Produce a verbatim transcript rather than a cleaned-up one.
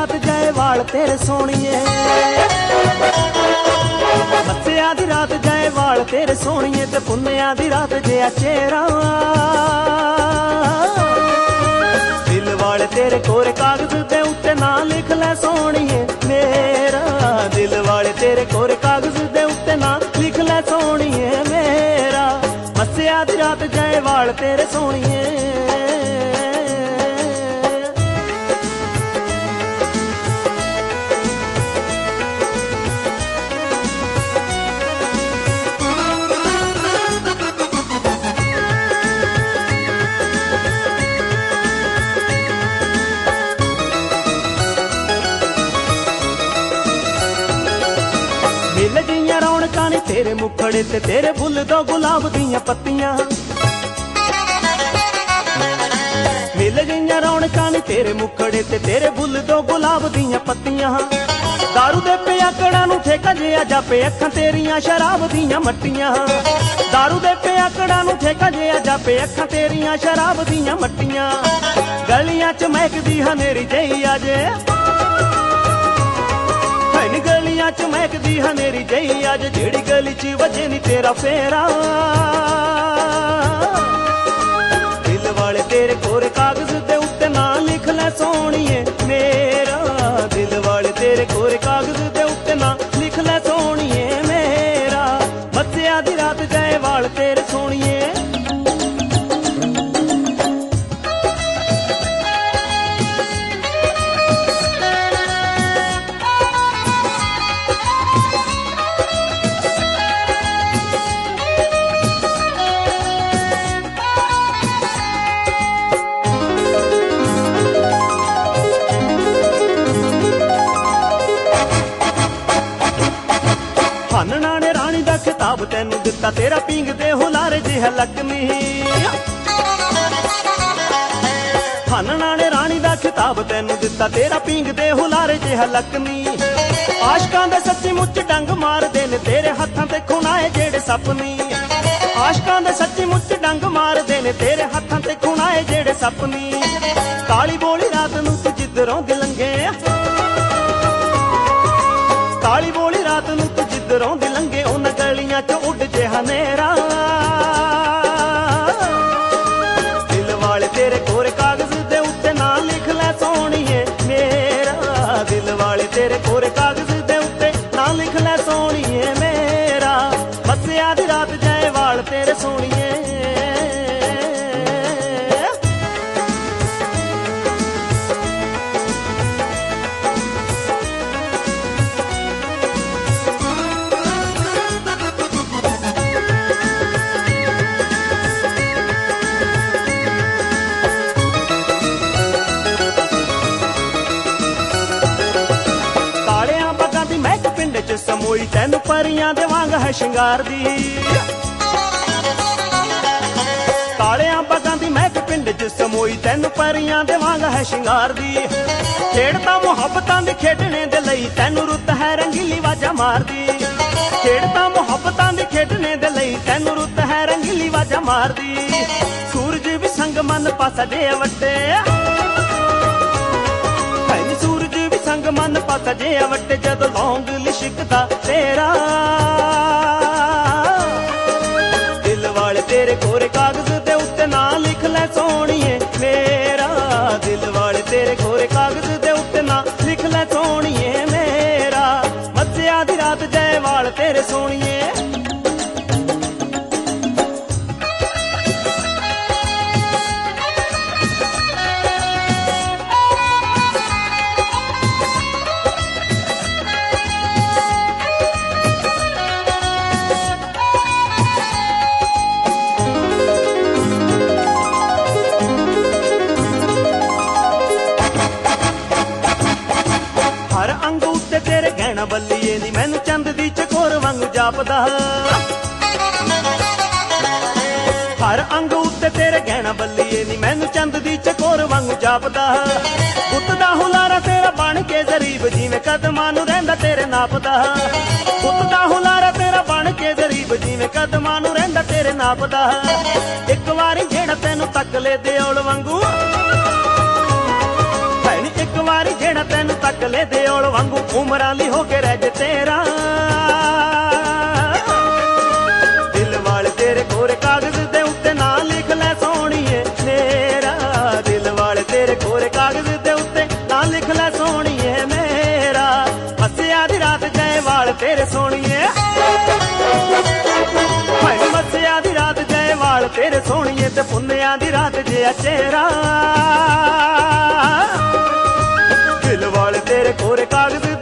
रात जाए वाल तेरे सोहणीए, मस्सिया दी रात जाए वाल तेरे सोहणीए, ते पुन्निया दी रात जिहा चेहरा। दिल वाले तेरे कोरे कागज दे उत्ते ना लिख लै सोहणीए मेरा, दिल वाले तेरे कोरे कागज दे उत्ते ना लिख लै सोहणीए मेरा, मस्सिया दी रात जाए वाल तेरे सोहणीए। मिल गईयां रौनकां नी तेरे मुखड़े ते तेरे फुल दो गुलाब दियां पत्तियां, मिल गईयां रौनकां नी तेरे मुखड़े ते तेरे फुल दो गुलाब दियां पत्तियां। दारू दे पियाकड़ां नूं ठेका जिहा जापे अखां तेरियां शराब दियां मट्टियां, दारू दे पियाकड़ां नूं ठेका जिहा जापे अखां तेरियां शराब दियां मट्टियां। गलियां च महकदी हनेरी जही अजे, गलियां च महकदी हनेरी जही अज, जेड़ी गली च वजे नी तेरा फेरा। दिल वाले तेरे कोरे कागज दे उत्ते ना लिख लै सोहणीए मेरा, दिल वाले तेरे कोरे कागज दे उत्ते ना लिख लै सोहणीए मेरा, मस्सिया दी रात जाए वाल तेरे सोहणीए। हानना ने रानी दा खिताब तैनू दिता, तेरा पींग दे हुलारे जिहा लकनी। हानना ने रानी दा खिताब तैनू दिता, तेरा पींग दे हुलारे जिहा लकनी। आशकां दे सच्ची मुच डंग मारदे ने तेरे हत्थां ते खुणाए जेड़े सपनी, आशकां दे सच्ची मुच डंग मारदे ने तेरे हत्थां ते खुणाए जेड़े सपनी। काली बोली रात नूं तू जिद्धरों दी लंघे, काली बोली रात नूं तू जिद्धरों दी लंघे, उन्हां गलियां च उड जिहा नेरा। दिल वाले तेरे कोरे कागज दे उत्ते ना लिख लै सोहणीए मेरा, दिल वाले तेरे कोरे कागज दे उत्ते ना लिख लै सोहणीए मेरा, मस्सिया दी रात जाए वाल तेरे सोहणीए। समोई तैनू परियां दे वांग है शिंगार दी, कालियां बगां दी महक पिंड च समोई तैनू परियां दे वांग है शिंगार दी। खेड़दा मुहब्बतां दे खेडने दे लई तैनू रुत है रंगीली वाजा मारदी, खेड़दा मुहब्बतां दे खेडने दे लई तैनू रुत है रंगीली वाजा मारदी। सूरज भी संग मन पासा जे वट्टे, सूरज भी संग मन पासा जे वट्टे, जदों लौंग लिशकदा तेरा। दिल वाले तेरे कोरे कागज दे उत्ते ना लिख लै सोहणीए मेरा, दिल वाले तेरे कोरे कागज दे उत्ते ना लिख लै सोहणीए मेरा, मस्सिया दी रात जाए वाल तेरे सोहणीए। बल्लीए नी मैनू चंद दी चकोर वांगू जापदा, हर अंग उत्ते तेरे गहना बल्लीए नी मैनू चंद दी चकोर वांगू जापदा। पुत दा हुलारा तेरा बन के जरीब, जिवें कदमां नूं रहिंदा तेरे नापदा। पुत दा हुलारा तेरा बन के जरीब, जिवें कदमां नूं रहिंदा तेरे नापदा। एक वारी जेड़ा तैनू तक ले दे औल वांगू, एक वारी जेड़ा तैनू तक ਵਾਂਗੂ ਉਮਰਾਂ ਲਈ ਹੋ ਕੇ ਰਹਿ ਜੇ ਤੇਰਾ। ਦਿਲ ਵਾਲੇ ਤੇਰੇ ਕੋਰੇ ਕਾਗਜ਼ ਦੇ ਉੱਤੇ ਨਾਂ ਲਿਖ ਲੈ ਸੋਹਣੀਏ ਮੇਰਾ। ਦਿਲ ਵਾਲੇ ਤੇਰੇ ਕੋਰੇ ਕਾਗਜ਼ ਦੇ ਉੱਤੇ ਨਾਂ ਲਿਖ ਲੈ ਸੋਹਣੀਏ ਮੇਰਾ। ਮੱਸਿਆ ਦੀ ਰਾਤ ਜੈ ਵਾਲ ਤੇਰੇ ਸੋਹਣੀਏ, ਭਾਈ ਮੱਸਿਆ ਦੀ ਰਾਤ ਜੈ ਵਾਲ ਤੇਰੇ ਸੋਹਣੀਏ, ਤੇ ਪੁੰਨਿਆਂ ਦੀ ਰਾਤ ਜਿਹਾ ਚਿਹਰਾ। ਦਿਲ ਵਾਲੇ ਤੇਰੇ ਕੋਰੇ ਕਾਗਜ਼